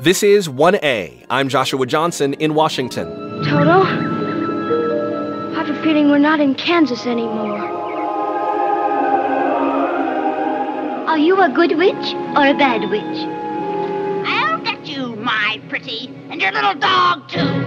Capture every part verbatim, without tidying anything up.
This is one A. I'm Joshua Johnson in Washington. Toto, I have a feeling we're not in Kansas anymore. Are you a good witch or a bad witch? I'll get you, my pretty, and your little dog, too.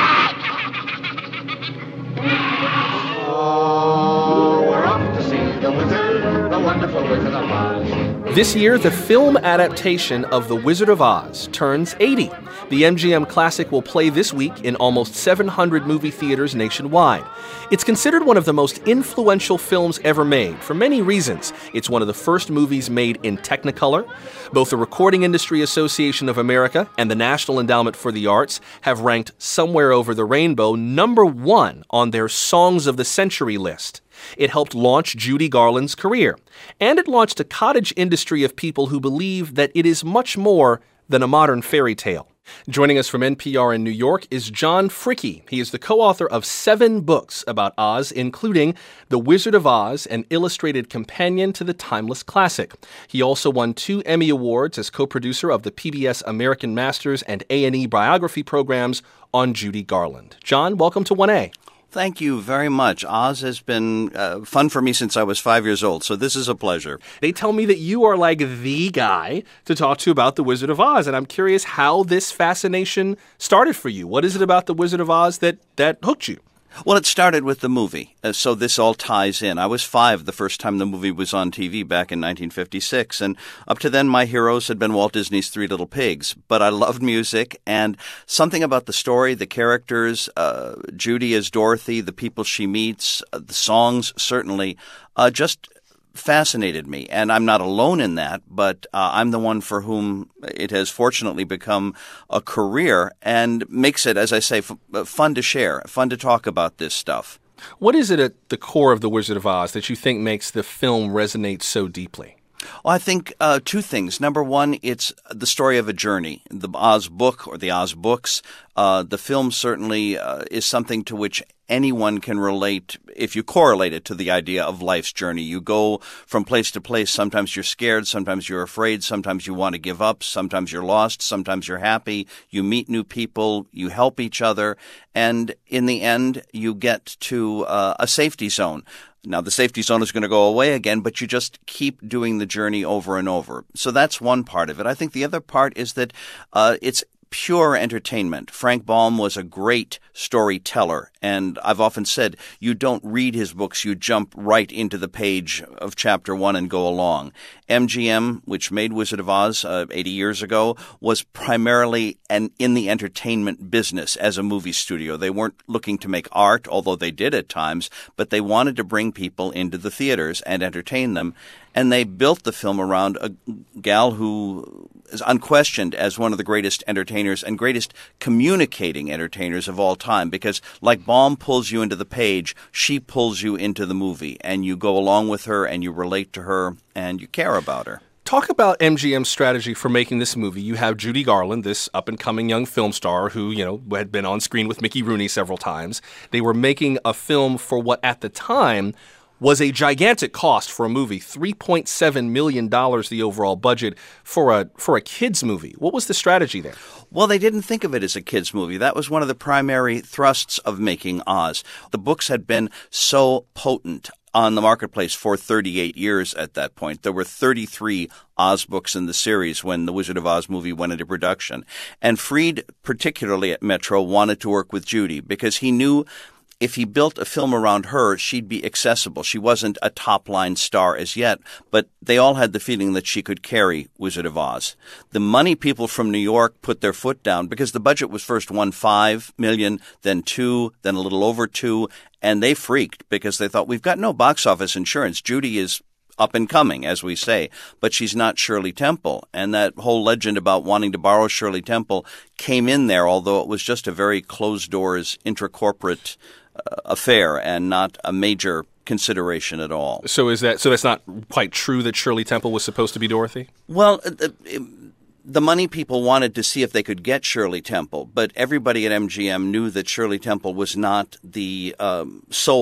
Oh, we're off to see the wizard, the wonderful Wizard of Oz. This year, the film adaptation of The Wizard of Oz turns eighty. The M G M Classic will play this week in almost seven hundred movie theaters nationwide. It's considered one of the most influential films ever made for many reasons. It's one of the first movies made in Technicolor. Both the Recording Industry Association of America and the National Endowment for the Arts have ranked Somewhere Over the Rainbow number one on their Songs of the Century list. It helped launch Judy Garland's career, and it launched a cottage industry of people who believe that it is much more than a modern fairy tale. Joining us from N P R in New York is John Fricke. He is the co-author of seven books about Oz, including The Wizard of Oz, an illustrated companion to the timeless classic. He also won two Emmy Awards as co-producer of the P B S American Masters and A and E biography programs on Judy Garland. John, welcome to one A. Thank you very much. Oz has been uh, fun for me since I was five years old, so this is a pleasure. They tell me that you are like the guy to talk to about The Wizard of Oz, and I'm curious how this fascination started for you. What is it about The Wizard of Oz that, that hooked you? Well, it started with the movie, uh, so this all ties in. I was five the first time the movie was on T V back in nineteen fifty-six, and up to then my heroes had been Walt Disney's Three Little Pigs. But I loved music, and something about the story, the characters, uh, Judy as Dorothy, the people she meets, uh, the songs certainly, uh, just fascinated me. And I'm not alone in that, but uh, I'm the one for whom it has fortunately become a career and makes it, as I say, f- fun to share, fun to talk about this stuff. What is it at the core of The Wizard of Oz that you think makes the film resonate so deeply? Well, I think uh, two things. Number one, it's the story of a journey. The Oz book or the Oz books, uh, the film certainly uh, is something to which anyone can relate if you correlate it to the idea of life's journey. You go from place to place. Sometimes you're scared. Sometimes you're afraid. Sometimes you want to give up. Sometimes you're lost. Sometimes you're happy. You meet new people. You help each other. And in the end, you get to uh, a safety zone. Now, the safety zone is going to go away again, but you just keep doing the journey over and over. So that's one part of it. I think the other part is that uh, it's pure entertainment. Frank Baum was a great storyteller, and I've often said you don't read his books, you jump right into the page of chapter one and go along. M G M, which made Wizard of Oz uh, eighty years ago, was primarily an in the entertainment business as a movie studio. They weren't looking to make art, although they did at times, but they wanted to bring people into the theaters and entertain them. And they built the film around a gal who is unquestioned as one of the greatest entertainers and greatest communicating entertainers of all time, because like Baum pulls you into the page, she pulls you into the movie, and you go along with her and you relate to her and you care about her. Talk about M G M's strategy for making this movie. You have Judy Garland, this up-and-coming young film star who, you know, had been on screen with Mickey Rooney several times. They were making a film for what at the time was a gigantic cost for a movie, three point seven million dollars the overall budget for a for a kids movie. What was the strategy there? Well, they didn't think of it as a kids movie. That was one of the primary thrusts of making Oz. The books had been so potent on the marketplace for thirty-eight years at that point. There were thirty-three Oz books in the series when the Wizard of Oz movie went into production. And Freed, particularly at Metro, wanted to work with Judy because he knew if he built a film around her, she'd be accessible. She wasn't a top-line star as yet, but they all had the feeling that she could carry Wizard of Oz. The money people from New York put their foot down because the budget was first one point five million dollars, then two, then a little over two, and they freaked because they thought, we've got no box office insurance. Judy is up and coming, as we say, but she's not Shirley Temple. And that whole legend about wanting to borrow Shirley Temple came in there, although it was just a very closed-doors, intracorporate uh, affair and not a major consideration at all. So is that so that's not quite true that Shirley Temple was supposed to be Dorothy? Well, uh, it, the money people wanted to see if they could get Shirley Temple, but everybody at M G M knew that Shirley Temple was not the um, soul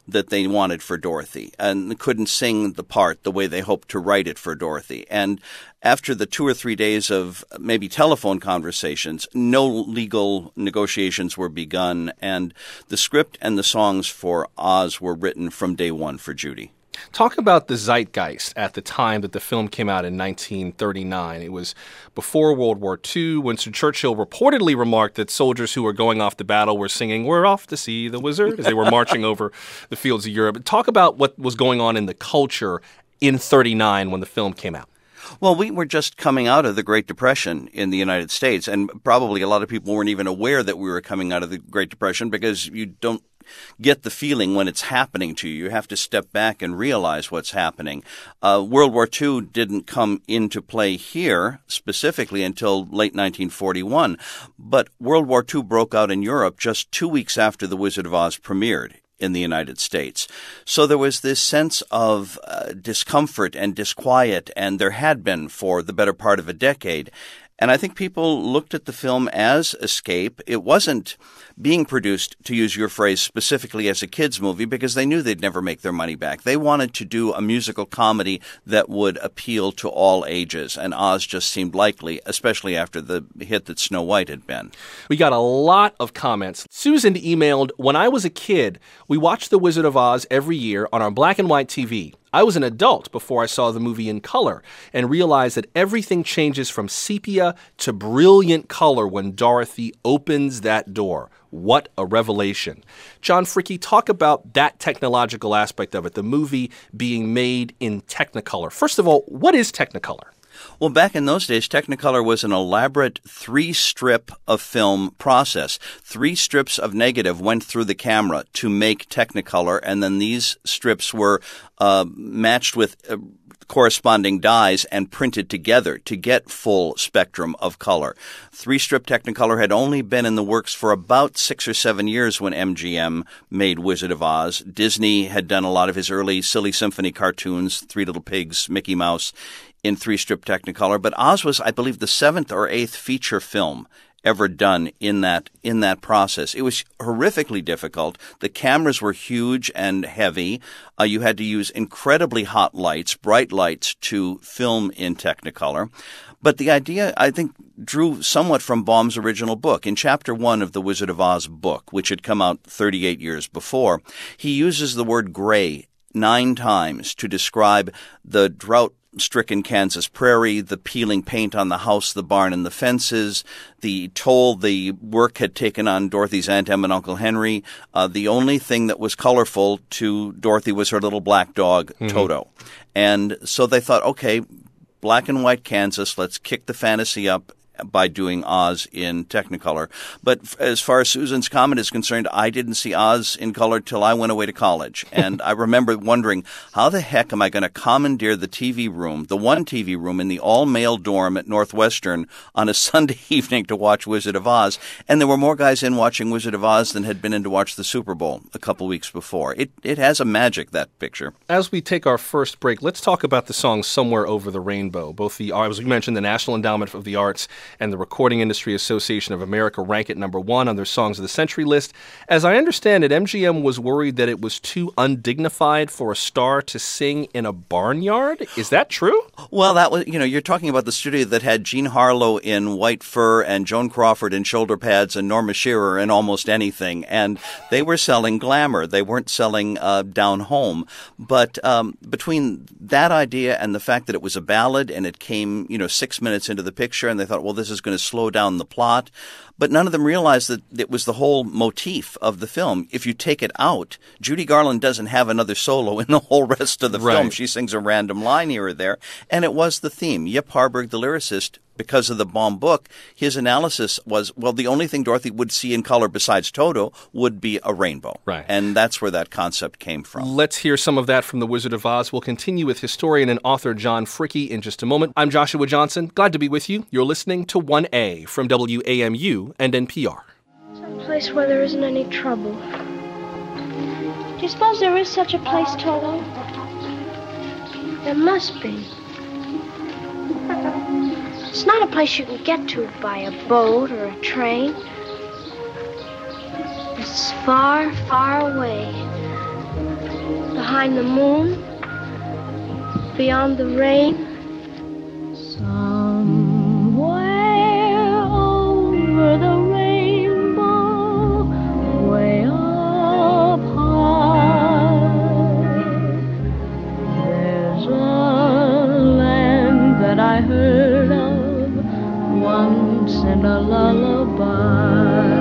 that they wanted for Dorothy and couldn't sing the part the way they hoped to write it for Dorothy. And after the two or three days of maybe telephone conversations, no legal negotiations were begun, and the script and the songs for Oz were written from day one for Judy. Talk about the zeitgeist at the time that the film came out in nineteen thirty-nine. It was before World War Two. Winston Churchill reportedly remarked that soldiers who were going off to battle were singing, "We're off to see the wizard," as they were marching over the fields of Europe. Talk about what was going on in the culture in thirty-nine when the film came out. Well, we were just coming out of the Great Depression in the United States, and probably a lot of people weren't even aware that we were coming out of the Great Depression because you don't get the feeling when it's happening to you. You have to step back and realize what's happening. Uh, World War Two didn't come into play here specifically until late nineteen forty-one, but World War Two broke out in Europe just two weeks after The Wizard of Oz premiered in the United States. So there was this sense of uh, discomfort and disquiet, and there had been for the better part of a decade. And I think people looked at the film as escape. It wasn't being produced, to use your phrase, specifically as a kids' movie because they knew they'd never make their money back. They wanted to do a musical comedy that would appeal to all ages, and Oz just seemed likely, especially after the hit that Snow White had been. We got a lot of comments. Susan emailed, "When I was a kid, we watched The Wizard of Oz every year on our black and white T V. I was an adult before I saw the movie in color and realized that everything changes from sepia to brilliant color when Dorothy opens that door. What a revelation." John Fricke, talk about that technological aspect of it, the movie being made in Technicolor. First of all, what is Technicolor? Well, back in those days, Technicolor was an elaborate three-strip of film process. Three strips of negative went through the camera to make Technicolor, and then these strips were uh, matched with uh, corresponding dyes and printed together to get full spectrum of color. Three-strip Technicolor had only been in the works for about six or seven years when M G M made Wizard of Oz. Disney had done a lot of his early Silly Symphony cartoons, Three Little Pigs, Mickey Mouse, in three-strip Technicolor, but Oz was, I believe, the seventh or eighth feature film ever done in that in that process. It was horrifically difficult. The cameras were huge and heavy. Uh, you had to use incredibly hot lights, bright lights, to film in Technicolor. But the idea, I think, drew somewhat from Baum's original book. In chapter one of the Wizard of Oz book, which had come out thirty-eight years before, he uses the word gray nine times to describe the drought stricken Kansas prairie, the peeling paint on the house, the barn, and the fences, the toll the work had taken on Dorothy's Aunt Em and Uncle Henry. Uh, the only thing that was colorful to Dorothy was her little black dog, mm-hmm. Toto. And so they thought, okay, black and white Kansas, let's kick the fantasy up by doing Oz in Technicolor. But as far as Susan's comment is concerned, I didn't see Oz in color till I went away to college. And I remember wondering, how the heck am I going to commandeer the T V room, the one T V room in the all-male dorm at Northwestern on a Sunday evening to watch Wizard of Oz? And there were more guys in watching Wizard of Oz than had been in to watch the Super Bowl a couple weeks before. It it has a magic, that picture. As we take our first break, let's talk about the song Somewhere Over the Rainbow. Both the, as we mentioned, the National Endowment of the Arts and the Recording Industry Association of America rank it number one on their Songs of the Century list. As I understand it, M G M was worried that it was too undignified for a star to sing in a barnyard. Is that true? Well, that was, you know, you're talking about the studio that had Jean Harlow in white fur and Joan Crawford in shoulder pads and Norma Shearer in almost anything. And they were selling glamour. They weren't selling uh, down home. But um, between that idea and the fact that it was a ballad and it came, you know, six minutes into the picture and they thought, well, this is going to slow down the plot. But none of them realized that it was the whole motif of the film. If you take it out, Judy Garland doesn't have another solo in the whole rest of the right. film. She sings a random line here or there. And it was the theme. Yip Harburg, the lyricist, because of the Baum book, his analysis was, well, the only thing Dorothy would see in color besides Toto would be a rainbow. Right. And that's where that concept came from. Let's hear some of that from The Wizard of Oz. We'll continue with historian and author John Fricke in just a moment. I'm Joshua Johnson. Glad to be with you. You're listening to one A from W A M U and N P R. Some place where there isn't any trouble. Do you suppose there is such a place, Toto? There must be. It's not a place you can get to by a boat or a train. It's far, far away. behind the moon, beyond the rain. Somewhere over the rainbow, way up high, there's a land that I heard of once in a lullaby.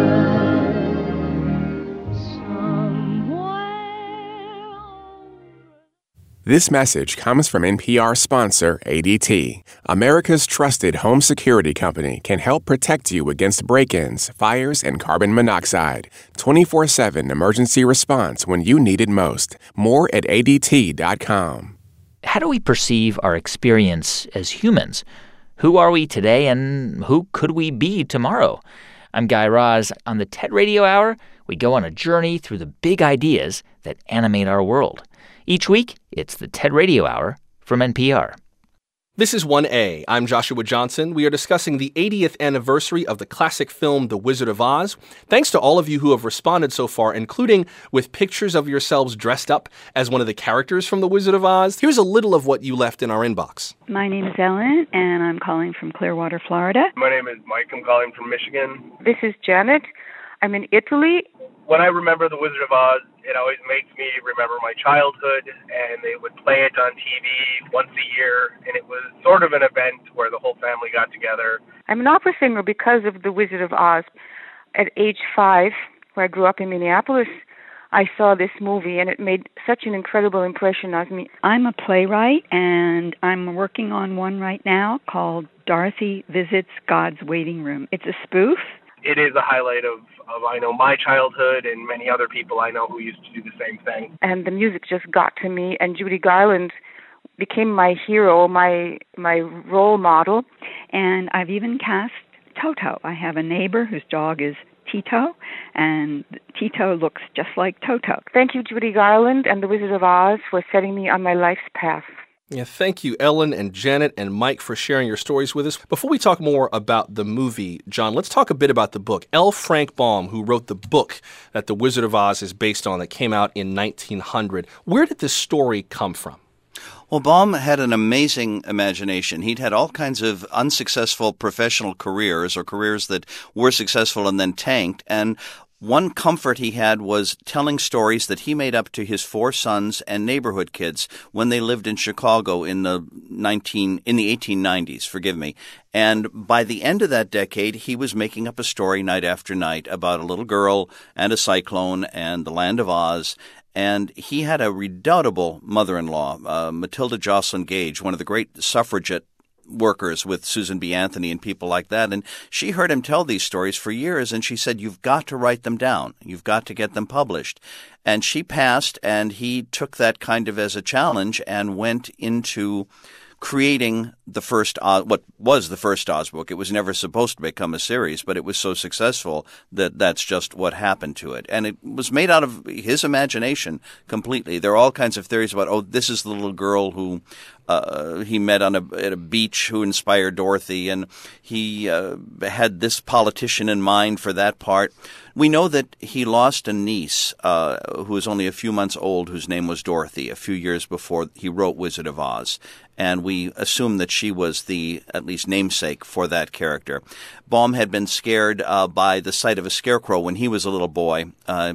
This message comes from N P R sponsor A D T. America's trusted home security company can help protect you against break-ins, fires, and carbon monoxide. twenty-four seven emergency response when you need it most. More at A D T dot com. How do we perceive our experience as humans? Who are we today and who could we be tomorrow? I'm Guy Raz. On the TED Radio Hour, we go on a journey through the big ideas that animate our world. Each week, it's the TED Radio Hour from N P R. This is one A. I'm Joshua Johnson. We are discussing the eightieth anniversary of the classic film The Wizard of Oz. Thanks to all of you who have responded so far, including with pictures of yourselves dressed up as one of the characters from The Wizard of Oz. Here's a little of what you left in our inbox. My name is Ellen, and I'm calling from Clearwater, Florida. My name is Mike. I'm calling from Michigan. This is Janet. I'm in Italy. When I remember The Wizard of Oz, it always makes me remember my childhood, and they would play it on T V once a year, and it was sort of an event where the whole family got together. I'm an opera singer because of The Wizard of Oz. At age five, where I grew up in Minneapolis, I saw this movie, and it made such an incredible impression on me. I'm a playwright, and I'm working on one right now called Dorothy Visits God's Waiting Room. It's a spoof. It is a highlight of, of, I know, my childhood and many other people I know who used to do the same thing. And the music just got to me, and Judy Garland became my hero, my my role model. And I've even cast Toto. I have a neighbor whose dog is Tito, and Tito looks just like Toto. Thank you, Judy Garland and The Wizard of Oz, for setting me on my life's path. Yeah, thank you, Ellen and Janet and Mike, for sharing your stories with us. Before we talk more about the movie, John, let's talk a bit about the book. L. Frank Baum, who wrote the book that The Wizard of Oz is based on that came out in nineteen hundred. Where did this story come from? Well, Baum had an amazing imagination. He'd had all kinds of unsuccessful professional careers or careers that were successful and then tanked, and one comfort he had was telling stories that he made up to his four sons and neighborhood kids when they lived in Chicago in the nineteen in the eighteen nineties, forgive me. And by the end of that decade, he was making up a story night after night about a little girl and a cyclone and the land of Oz. And he had a redoubtable mother-in-law, uh, Matilda Jocelyn Gage, one of the great suffragette workers with Susan B. Anthony and people like that. And she heard him tell these stories for years, and she said, you've got to write them down. You've got to get them published. And she passed, and he took that kind of as a challenge and went into creating the first Oz, what was the first Oz book. It was never supposed to become a series, but it was so successful that that's just what happened to it. And it was made out of his imagination completely. There are all kinds of theories about, oh, this is the little girl who uh, he met on a, at a beach who inspired Dorothy, and he uh, had this politician in mind for that part. We know that he lost a niece uh, who was only a few months old, whose name was Dorothy, a few years before he wrote Wizard of Oz. And we assume that she was the, at least, namesake for that character. Baum had been scared uh, by the sight of a scarecrow when he was a little boy uh,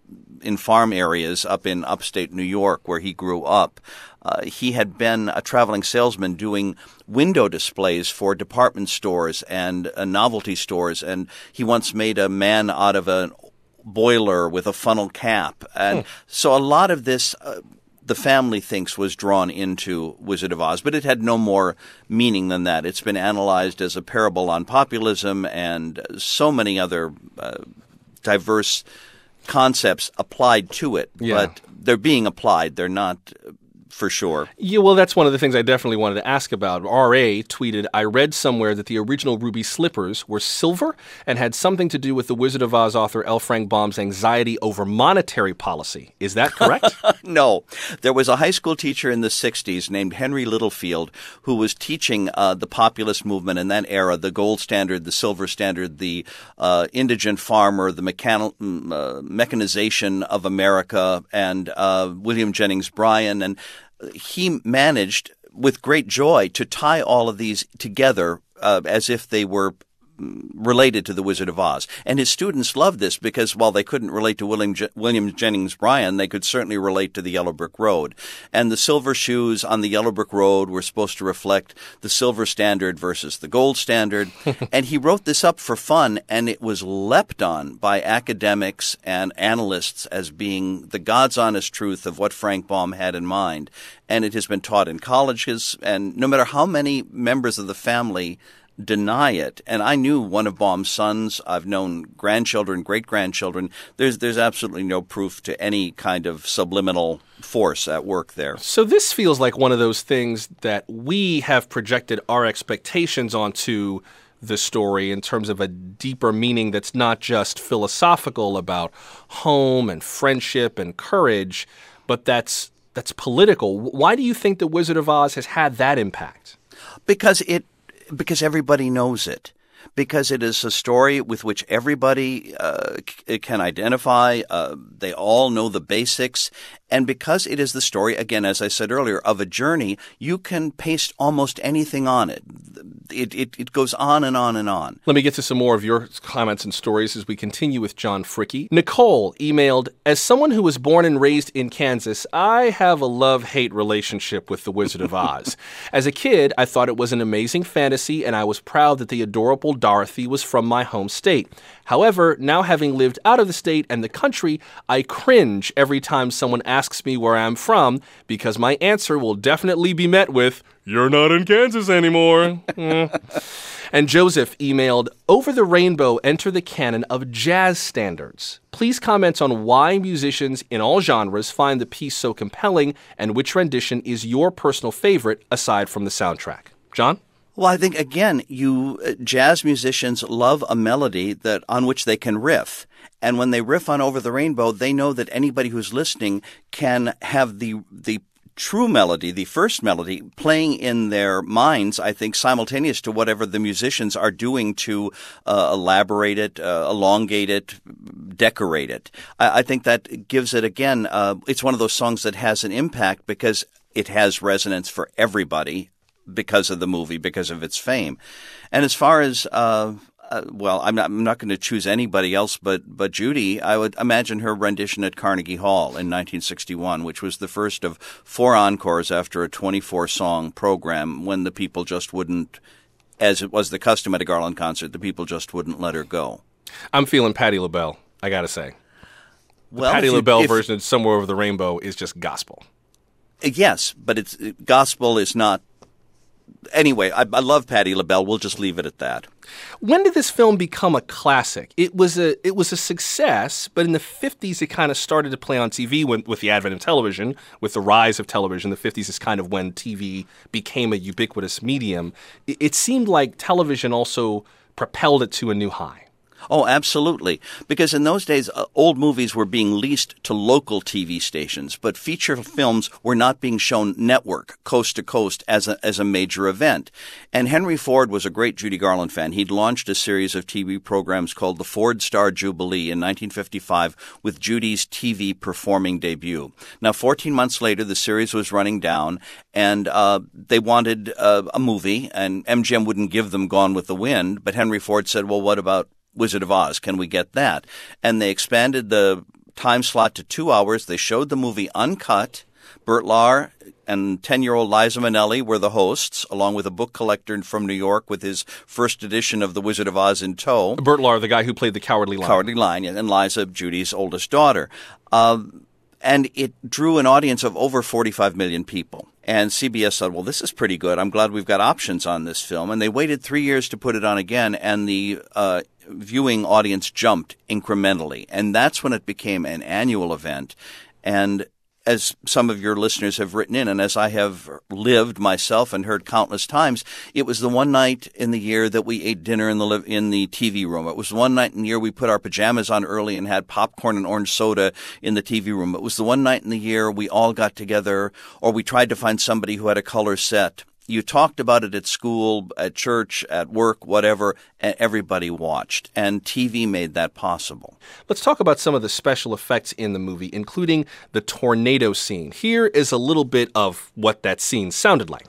in farm areas up in upstate New York where he grew up. Uh, he had been a traveling salesman doing window displays for department stores and uh, novelty stores, and he once made a man out of a boiler with a funnel cap. And hmm. so a lot of this uh, the family thinks was drawn into Wizard of Oz, but it had no more meaning than that. It's been analyzed as a parable on populism and so many other uh, diverse concepts applied to it, yeah. but they're being applied. They're not for sure. Yeah, well, that's one of the things I definitely wanted to ask about. R A tweeted, I read somewhere that the original ruby slippers were silver and had something to do with the Wizard of Oz author L. Frank Baum's anxiety over monetary policy. Is that correct? No. There was a high school teacher in the sixties named Henry Littlefield who was teaching uh, the populist movement in that era, the gold standard, the silver standard, the uh, indigent farmer, the mechanical, uh, mechanization of America, and uh, William Jennings Bryan. And he managed with great joy to tie all of these together uh, as if they were related to the Wizard of Oz. And his students loved this because while they couldn't relate to William, Je- William Jennings Bryan, they could certainly relate to the Yellow Brick Road. And the silver shoes on the Yellow Brick Road were supposed to reflect the silver standard versus the gold standard. And he wrote this up for fun, and it was leapt on by academics and analysts as being the God's honest truth of what Frank Baum had in mind. And it has been taught in colleges, and no matter how many members of the family deny it. And I knew one of Baum's sons. I've known grandchildren, great-grandchildren. There's there's absolutely no proof to any kind of subliminal force at work there. So this feels like one of those things that we have projected our expectations onto the story in terms of a deeper meaning that's not just philosophical about home and friendship and courage, but that's that's political. Why do you think The Wizard of Oz has had that impact? Because it Because everybody knows it. Because it is a story with which everybody uh, c- can identify. Uh, they all know the basics. And because it is the story, again, as I said earlier, of a journey, you can paste almost anything on it. It, it, it goes on and on and on. Let me get to some more of your comments and stories as we continue with John Fricke. Nicole emailed, as someone who was born and raised in Kansas, I have a love-hate relationship with The Wizard of Oz. As a kid, I thought it was an amazing fantasy, and I was proud that the adorable Dorothy was from my home state. However, now having lived out of the state and the country, I cringe every time someone asks me where I'm from, because my answer will definitely be met with, you're not in Kansas anymore. mm. And Joseph emailed, Over the Rainbow enter the canon of jazz standards. Please comment on why musicians in all genres find the piece so compelling and which rendition is your personal favorite aside from the soundtrack. John? Well, I think, again, you uh, jazz musicians love a melody that on which they can riff. And when they riff on Over the Rainbow, they know that anybody who's listening can have the the true melody, the first melody, playing in their minds, I think, simultaneous to whatever the musicians are doing to uh, elaborate it, uh, elongate it, decorate it. I, I think that gives it, again, uh, it's one of those songs that has an impact because it has resonance for everybody because of the movie, because of its fame. And as far as, uh, uh, well, I'm not, I'm not going to choose anybody else but, but Judy. I would imagine her rendition at Carnegie Hall in nineteen sixty-one, which was the first of four encores after a twenty-four song program when the people just wouldn't, as it was the custom at a Garland concert, the people just wouldn't let her go. I'm feeling Patti LaBelle, I got to say. The Well, Patti if you- LaBelle if- version of Somewhere Over the Rainbow is just gospel. Yes, but it's gospel is not. Anyway, I, I love Patti LaBelle. We'll just leave it at that. When did this film become a classic? It was a it was a success, but in the fifties it kind of started to play on T V when, with the advent of television, with the rise of television. The fifties is kind of when T V became a ubiquitous medium. It, it seemed like television also propelled it to a new high. Oh, absolutely. Because in those days, uh, old movies were being leased to local T V stations, but feature films were not being shown network, coast to coast, as a, as a major event. And Henry Ford was a great Judy Garland fan. He'd launched a series of T V programs called the Ford Star Jubilee in nineteen fifty-five with Judy's T V performing debut. Now, fourteen months later, the series was running down, and uh, they wanted uh, a movie, and M G M wouldn't give them Gone with the Wind, but Henry Ford said, well, what about Wizard of Oz? Can we get that? And they expanded the time slot to two hours. They showed the movie uncut. Burt Lahr and ten-year-old Liza Minnelli were the hosts, along with a book collector from New York with his first edition of The Wizard of Oz in tow. Burt Lahr, the guy who played the Cowardly Lion. Cowardly Lion, and Liza, Judy's oldest daughter. Uh, and it drew an audience of over forty-five million people. And C B S said, well, this is pretty good. I'm glad we've got options on this film. And they waited three years to put it on again, and the uh, viewing audience jumped incrementally. And that's when it became an annual event. And as some of your listeners have written in, and as I have lived myself and heard countless times, it was the one night in the year that we ate dinner in the li- in the T V room. It was one night in the year we put our pajamas on early and had popcorn and orange soda in the T V room. It was the one night in the year we all got together, or we tried to find somebody who had a color set. You talked about it at school, at church, at work, whatever, and everybody watched. And T V made that possible. Let's talk about some of the special effects in the movie, including the tornado scene. Here is a little bit of what that scene sounded like.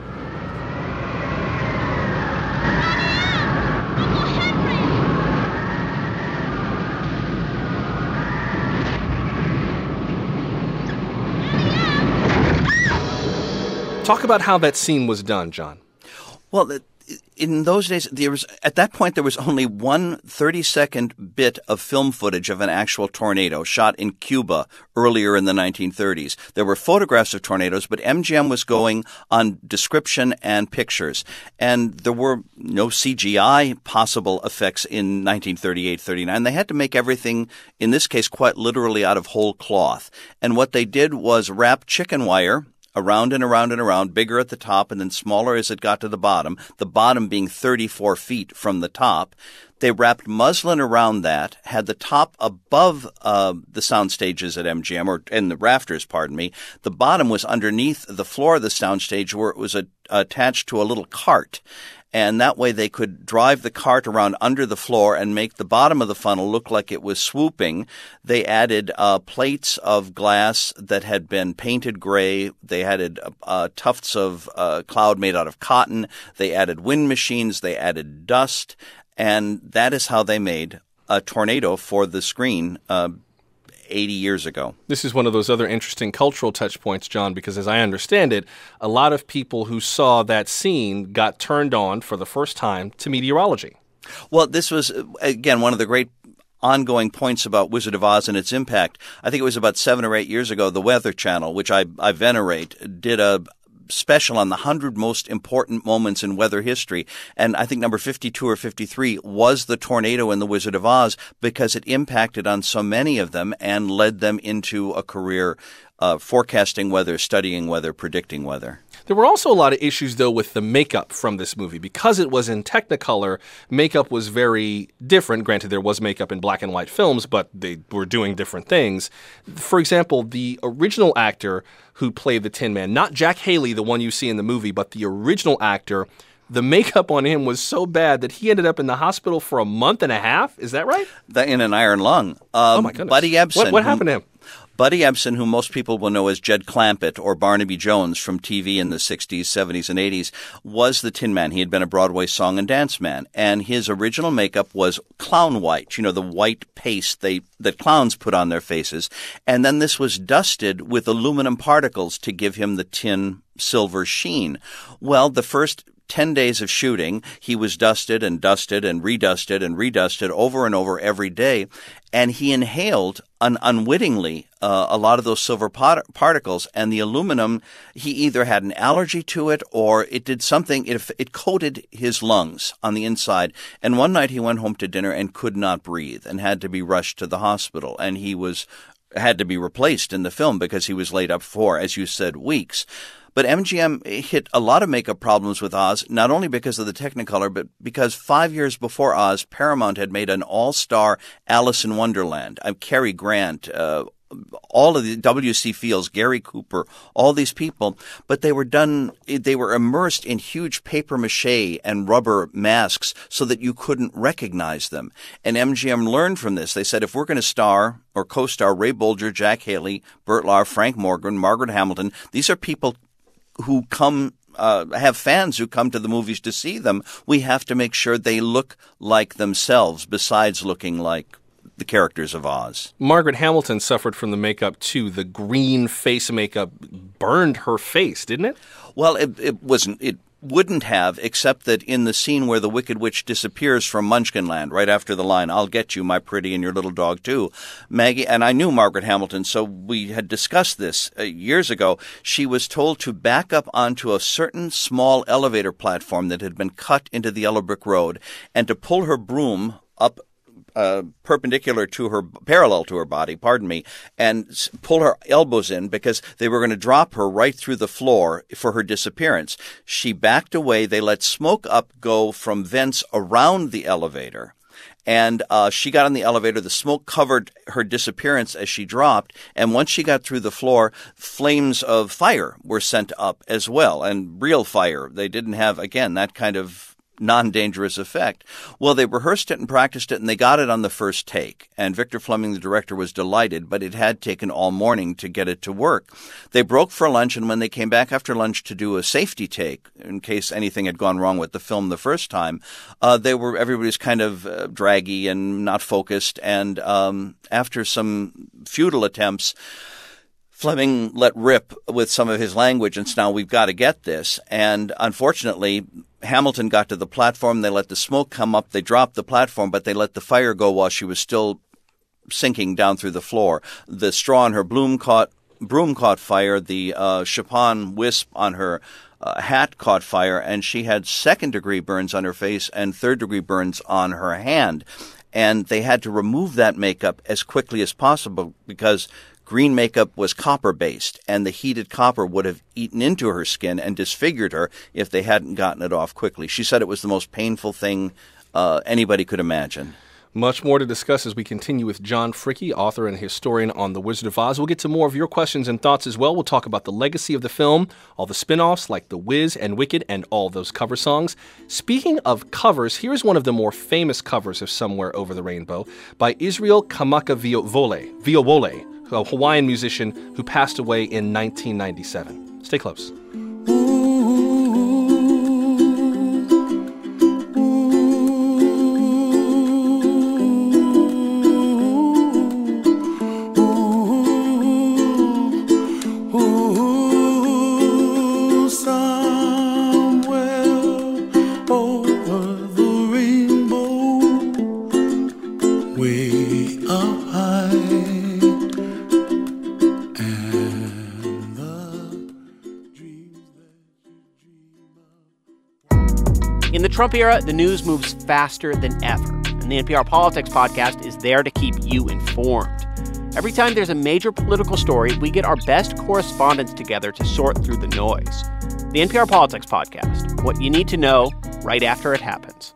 Talk about how that scene was done, John. Well, in those days, there was at that point there was only one thirty-second bit of film footage of an actual tornado shot in Cuba earlier in the nineteen thirties. There were photographs of tornadoes, but M G M was going on description and pictures. And there were no C G I possible effects in nineteen thirty-eight thirty-nine. They had to make everything, in this case, quite literally out of whole cloth. And what they did was wrap chicken wire around and around and around, bigger at the top and then smaller as it got to the bottom, the bottom being thirty-four feet from the top. They wrapped muslin around that, had the top above uh, the sound stages at M G M, or in the rafters, pardon me. The bottom was underneath the floor of the sound stage where it was a, attached to a little cart. And that way they could drive the cart around under the floor and make the bottom of the funnel look like it was swooping. They added uh, plates of glass that had been painted gray. They added uh, tufts of uh, cloud made out of cotton. They added wind machines. They added dust. And that is how they made a tornado for the screen uh, eighty years ago. This is one of those other interesting cultural touch points, John, because as I understand it, a lot of people who saw that scene got turned on for the first time to meteorology. Well, this was, again, one of the great ongoing points about Wizard of Oz and its impact. I think it was about seven or eight years ago, the Weather Channel, which I, I venerate, did a special on the one hundred most important moments in weather history. And I think number fifty-two or fifty-three was the tornado in The Wizard of Oz because it impacted on so many of them and led them into a career uh, forecasting weather, studying weather, predicting weather. There were also a lot of issues, though, with the makeup from this movie. Because it was in Technicolor, makeup was very different. Granted, there was makeup in black and white films, but they were doing different things. For example, the original actor who played the Tin Man, not Jack Haley, the one you see in the movie, but the original actor, the makeup on him was so bad that he ended up in the hospital for a month and a half. Is that right? The, in an iron lung. Um, oh, my goodness. Buddy Ebsen. What, what happened to him? Buddy Ebsen, who most people will know as Jed Clampett or Barnaby Jones from T V in the sixties, seventies, and eighties, was the Tin Man. He had been a Broadway song and dance man, and his original makeup was clown white, you know, the white paste they that clowns put on their faces. And then this was dusted with aluminum particles to give him the tin silver sheen. Well, the first ten days of shooting, he was dusted and dusted and redusted and redusted over and over every day, and he inhaled un- unwittingly uh, a lot of those silver pot- particles, and the aluminum, he either had an allergy to it or it did something, it, it coated his lungs on the inside, and one night he went home to dinner and could not breathe and had to be rushed to the hospital, and he was had to be replaced in the film because he was laid up for, as you said, weeks. But M G M hit a lot of makeup problems with Oz, not only because of the Technicolor, but because five years before Oz, Paramount had made an all-star Alice in Wonderland. I'm Cary Grant, uh, all of the W C Fields, Gary Cooper, all these people, but they were done, they were immersed in huge papier-mâché and rubber masks so that you couldn't recognize them. And M G M learned from this. They said, if we're going to star or co-star Ray Bolger, Jack Haley, Burt Lahr, Frank Morgan, Margaret Hamilton, these are people who come, uh, have fans who come to the movies to see them. We have to make sure they look like themselves besides looking like the characters of Oz. Margaret Hamilton suffered from the makeup, too. The green face makeup burned her face, didn't it? Well, it, it wasn't. It wouldn't have, except that in the scene where the Wicked Witch disappears from Munchkinland, right after the line, "I'll get you, my pretty, and your little dog, too." Maggie, and I knew Margaret Hamilton, so we had discussed this uh, years ago. She was told to back up onto a certain small elevator platform that had been cut into the yellow brick road and to pull her broom up uh, perpendicular to her, parallel to her body, pardon me, and s- pull her elbows in because they were going to drop her right through the floor for her disappearance. She backed away. They let smoke up go from vents around the elevator. And uh, she got on the elevator. The smoke covered her disappearance as she dropped. And once she got through the floor, flames of fire were sent up as well, and real fire. They didn't have, again, that kind of non-dangerous effect. Well, they rehearsed it and practiced it, and they got it on the first take. And Victor Fleming, the director, was delighted, but it had taken all morning to get it to work. They broke for lunch, and when they came back after lunch to do a safety take, in case anything had gone wrong with the film the first time, uh, they were everybody's kind of uh, draggy and not focused. And um, after some futile attempts, Fleming let rip with some of his language and said, now we've got to get this. And unfortunately, Hamilton got to the platform. They let the smoke come up. They dropped the platform, but they let the fire go while she was still sinking down through the floor. The straw on her broom caught, broom caught fire. The uh, chiffon wisp on her uh, hat caught fire, and she had second-degree burns on her face and third-degree burns on her hand. And they had to remove that makeup as quickly as possible because green makeup was copper-based, and the heated copper would have eaten into her skin and disfigured her if they hadn't gotten it off quickly. She said it was the most painful thing uh, anybody could imagine. Much more to discuss as we continue with John Fricke, author and historian on The Wizard of Oz. We'll get to more of your questions and thoughts as well. We'll talk about the legacy of the film, all the spin-offs like The Wiz and Wicked, and all those cover songs. Speaking of covers, here's one of the more famous covers of Somewhere Over the Rainbow by Israel Kamakawiwo'ole, Wiwo'ole, a Hawaiian musician who passed away in nineteen ninety-seven. Stay close. In the Trump era, the news moves faster than ever, and the N P R Politics podcast is there to keep you informed. Every time there's a major political story, we get our best correspondents together to sort through the noise. The N P R Politics podcast, what you need to know right after it happens.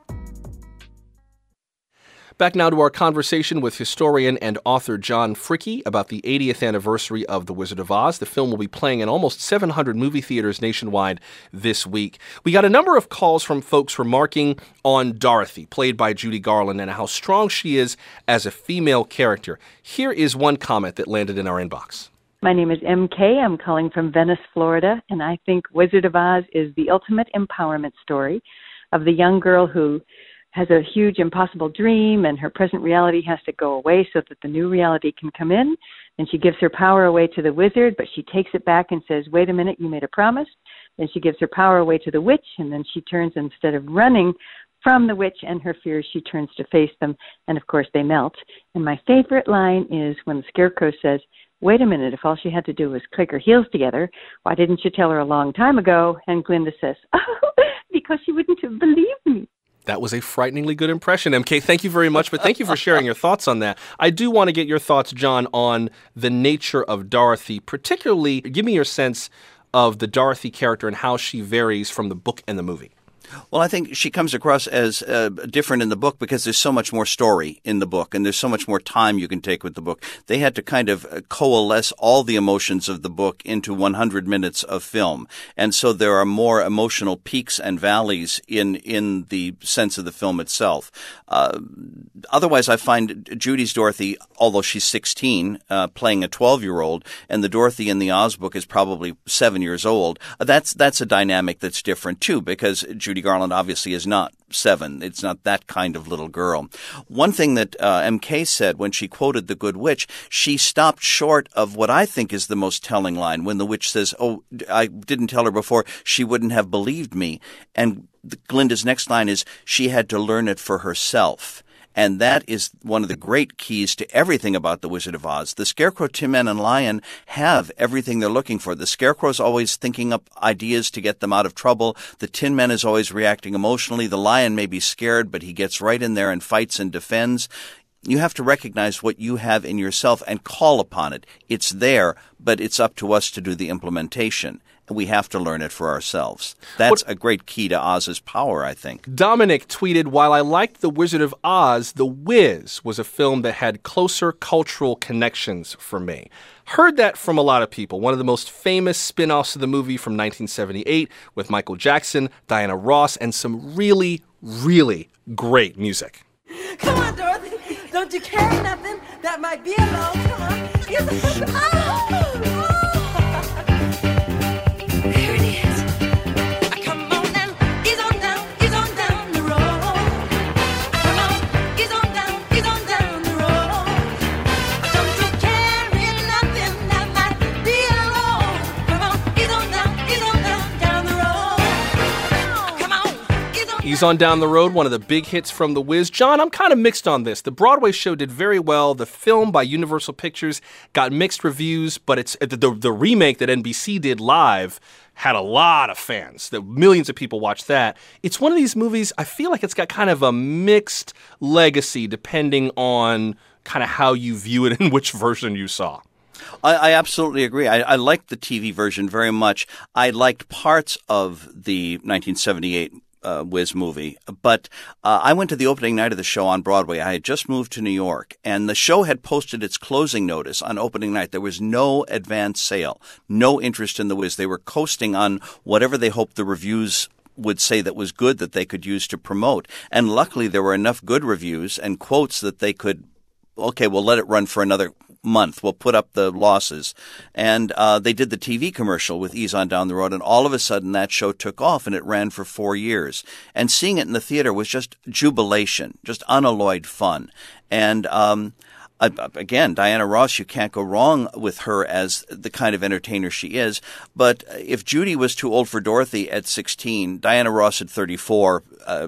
Back now to our conversation with historian and author John Fricke about the eightieth anniversary of The Wizard of Oz. The film will be playing in almost seven hundred movie theaters nationwide this week. We got a number of calls from folks remarking on Dorothy, played by Judy Garland, and how strong she is as a female character. Here is one comment that landed in our inbox. My name is M K. I'm calling from Venice, Florida, and I think Wizard of Oz is the ultimate empowerment story of the young girl who has a huge impossible dream, and her present reality has to go away so that the new reality can come in. And she gives her power away to the wizard, but she takes it back and says, wait a minute, you made a promise. Then she gives her power away to the witch, and then she turns, instead of running from the witch and her fears, she turns to face them, and of course they melt. And my favorite line is when the Scarecrow says, wait a minute, if all she had to do was click her heels together, why didn't you tell her a long time ago? And Glinda says, oh, because she wouldn't have believed me. That was a frighteningly good impression, M K. Thank you very much, but thank you for sharing your thoughts on that. I do want to get your thoughts, John, on the nature of Dorothy, particularly give me your sense of the Dorothy character and how she varies from the book and the movie. Well, I think she comes across as uh, different in the book because there's so much more story in the book, and there's so much more time you can take with the book. They had to kind of coalesce all the emotions of the book into one hundred minutes of film. And so there are more emotional peaks and valleys in, in the sense of the film itself. Uh, otherwise, I find Judy's Dorothy, although she's sixteen, uh, playing a twelve-year-old, and the Dorothy in the Oz book is probably seven years old, that's, that's a dynamic that's different, too, because Judy Garland obviously is not seven. It's not that kind of little girl. One thing that uh, M K said when she quoted The Good Witch, she stopped short of what I think is the most telling line when the witch says, oh, I didn't tell her before, she wouldn't have believed me. And Glinda's next line is, she had to learn it for herself. And that is one of the great keys to everything about The Wizard of Oz. The Scarecrow, Tin Man, and Lion have everything they're looking for. The Scarecrow's always thinking up ideas to get them out of trouble. The Tin Man is always reacting emotionally. The Lion may be scared, but he gets right in there and fights and defends. You have to recognize what you have in yourself and call upon it. It's there, but it's up to us to do the implementation. We have to learn it for ourselves. That's what, a great key to Oz's power, I think. Dominic tweeted, while I liked The Wizard of Oz, The Wiz was a film that had closer cultural connections for me. Heard that from a lot of people. One of the most famous spin-offs of the movie from nineteen seventy-eight with Michael Jackson, Diana Ross, and some really, really great music. Come on, Dorothy. Don't you carry nothing that might be alone? Come on. Yes. Oh, oh. Here it is. Come on now. Ease on down. Ease on down the road. Come on. Ease on down. Ease on down the road. Don't you carry nothing that might be alone? Come on. Ease on down. Ease on down down the road. Come on. Ease on Ease on Down the Road, one of the big hits from The Wiz. John, I'm kind of mixed on this. The Broadway show did very well. The film by Universal Pictures got mixed reviews, but it's the, the, the remake that N B C did live had a lot of fans. The millions of people watched that. It's one of these movies, I feel like it's got kind of a mixed legacy depending on kind of how you view it and which version you saw. I, I absolutely agree. I, I liked the T V version very much. I liked parts of the nineteen seventy-eight Uh, Wiz movie, but uh, I went to the opening night of the show on Broadway. I had just moved to New York, and the show had posted its closing notice on opening night. There was no advance sale, no interest in the Wiz. They were coasting on whatever they hoped the reviews would say that was good that they could use to promote. And luckily, there were enough good reviews and quotes that they could, okay, we'll let it run for another month. We'll put up the losses. And uh, they did the T V commercial with Ease on Down the Road, and all of a sudden that show took off, and it ran for four years. And seeing it in the theater was just jubilation, just unalloyed fun. And um, again, Diana Ross, you can't go wrong with her as the kind of entertainer she is. But if Judy was too old for Dorothy at sixteen, Diana Ross at thirty-four, uh,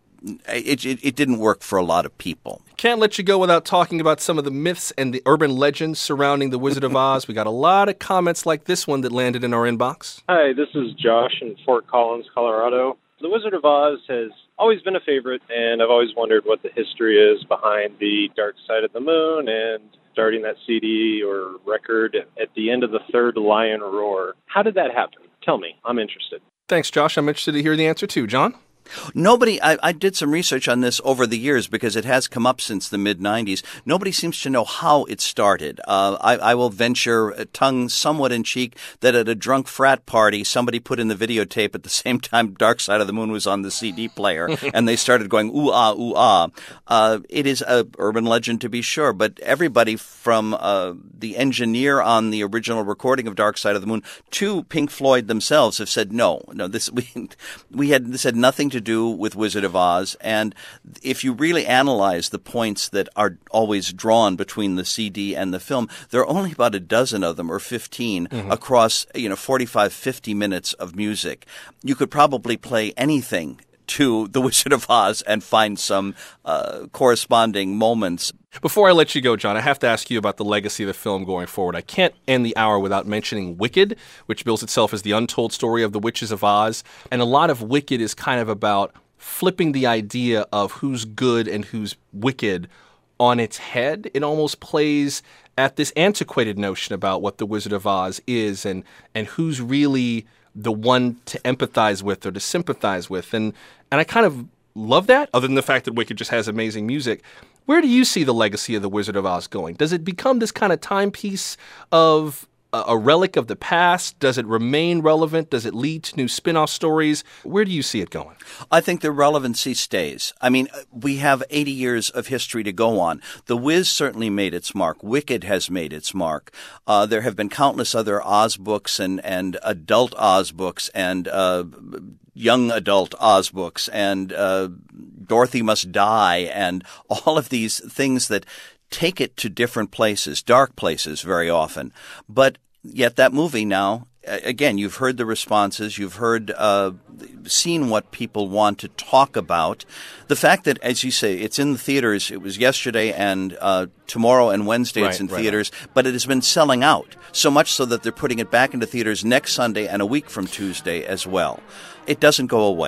It, it it didn't work for a lot of people. Can't let you go without talking about some of the myths and the urban legends surrounding The Wizard of Oz. We got a lot of comments like this one that landed in our inbox. Hi, this is Josh in Fort Collins, Colorado. The Wizard of Oz has always been a favorite, and I've always wondered what the history is behind the Dark Side of the Moon and starting that C D or record at the end of the third Lion Roar. How did that happen? Tell me. I'm interested. Thanks, Josh. I'm interested to hear the answer, too. John? Nobody, I, I did some research on this over the years because it has come up since the mid nineties. Nobody seems to know how it started. Uh, I, I will venture, a tongue somewhat in cheek, that at a drunk frat party, somebody put in the videotape at the same time Dark Side of the Moon was on the C D player, and they started going, ooh, ah, ooh, ah. Uh, it is a urban legend to be sure, but everybody from uh, the engineer on the original recording of Dark Side of the Moon to Pink Floyd themselves have said, no, no, this we, we had this had nothing to do with Wizard of Oz. And if you really analyze the points that are always drawn between the C D and the film, there are only about a dozen of them or fifteen mm-hmm. across, you know, forty-five, fifty minutes of music. You could probably play anything to The Wizard of Oz and find some uh, corresponding moments. Before I let you go, John, I have to ask you about the legacy of the film going forward. I can't end the hour without mentioning Wicked, which bills itself as the untold story of the Witches of Oz. And a lot of Wicked is kind of about flipping the idea of who's good and who's wicked on its head. It almost plays at this antiquated notion about what the Wizard of Oz is and, and who's really the one to empathize with or to sympathize with. And and I kind of love that, other than the fact that Wicked just has amazing music. Where do you see the legacy of the Wizard of Oz going? Does it become this kind of timepiece of a, a relic of the past? Does it remain relevant? Does it lead to new spin-off stories? Where do you see it going? I think the relevancy stays. I mean, we have eighty years of history to go on. The Wiz certainly made its mark. Wicked has made its mark. Uh, there have been countless other Oz books and, and adult Oz books and uh, young adult Oz books and uh, Dorothy Must Die and all of these things that take it to different places, dark places very often. But yet that movie now, again, you've heard the responses, you've heard, uh, seen what people want to talk about. The fact that, as you say, it's in the theaters, it was yesterday and uh, tomorrow and Wednesday right, it's in right, theaters, right. but it has been selling out, so much so that they're putting it back into theaters next Sunday and a week from Tuesday as well. It doesn't go away.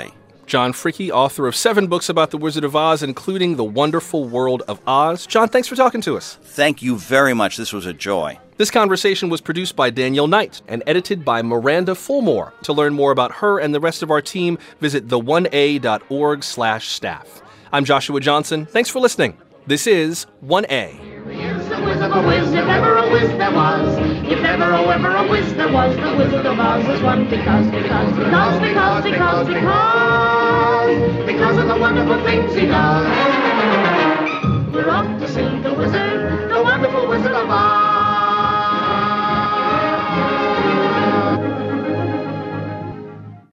John Fricke, author of seven books about the Wizard of Oz, including The Wonderful World of Oz. John, thanks for talking to us. Thank you very much. This was a joy. This conversation was produced by Danielle Knight and edited by Miranda Fulmore. To learn more about her and the rest of our team, visit the one a dot org slash staff. I'm Joshua Johnson. Thanks for listening. This is one A. The whiz of a whiz, if ever a whiz there was. If ever, oh, ever a whiz there was, the Wizard of Oz is one because, because, because, because, because, because, because of the wonderful things he does. We're off to see the wizard, the wonderful Wizard of Oz.